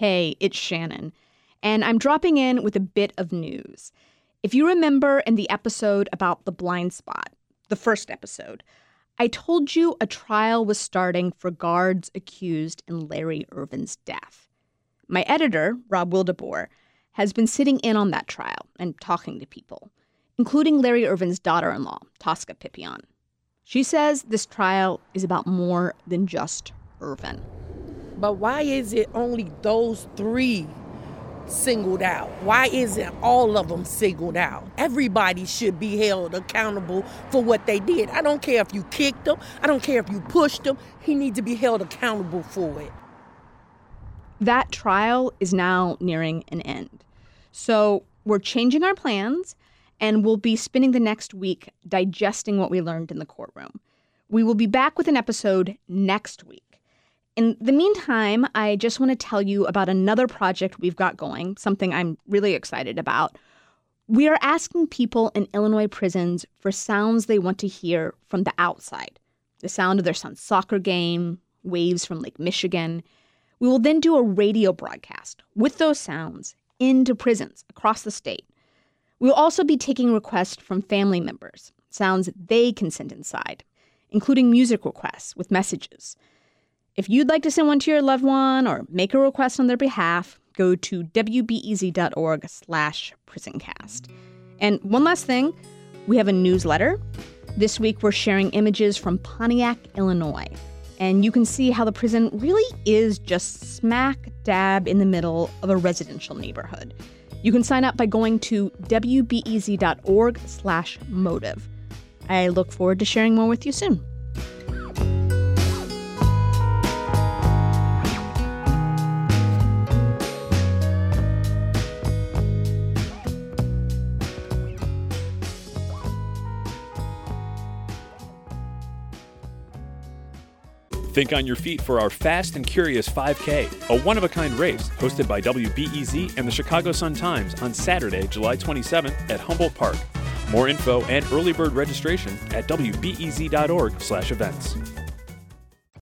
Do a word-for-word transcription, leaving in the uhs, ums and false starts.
Hey, it's Shannon, and I'm dropping in with a bit of news. If you remember in the episode about the blind spot, the first episode, I told you a trial was starting for guards accused in Larry Irvin's death. My editor, Rob Wildeboer, has been sitting in on that trial and talking to people, including Larry Irvin's daughter-in-law, Tosca Pippion. She says this trial is about more than just Irvin. But why is it only those three singled out? Why isn't all of them singled out? Everybody should be held accountable for what they did. I don't care if you kicked them. I don't care if you pushed them. He needs to be held accountable for it. That trial is now nearing an end. So we're changing our plans, and we'll be spending the next week digesting what we learned in the courtroom. We will be back with an episode next week. In the meantime, I just want to tell you about another project we've got going, something I'm really excited about. We are asking people in Illinois prisons for sounds they want to hear from the outside. The sound of their son's soccer game, waves from Lake Michigan. We will then do a radio broadcast with those sounds into prisons across the state. We will also be taking requests from family members, sounds they can send inside, including music requests with messages. If you'd like to send one to your loved one or make a request on their behalf, go to wbez.org slash prisoncast. And one last thing, we have a newsletter. This week we're sharing images from Pontiac, Illinois. And you can see how the prison really is just smack dab in the middle of a residential neighborhood. You can sign up by going to wbez.org slash motive. I look forward to sharing more with you soon. Think on your feet for our Fast and Curious five K, a one-of-a-kind race hosted by W B E Z and the Chicago Sun-Times on Saturday, July twenty-seventh at Humboldt Park. More info and early bird registration at wbez.org slash events.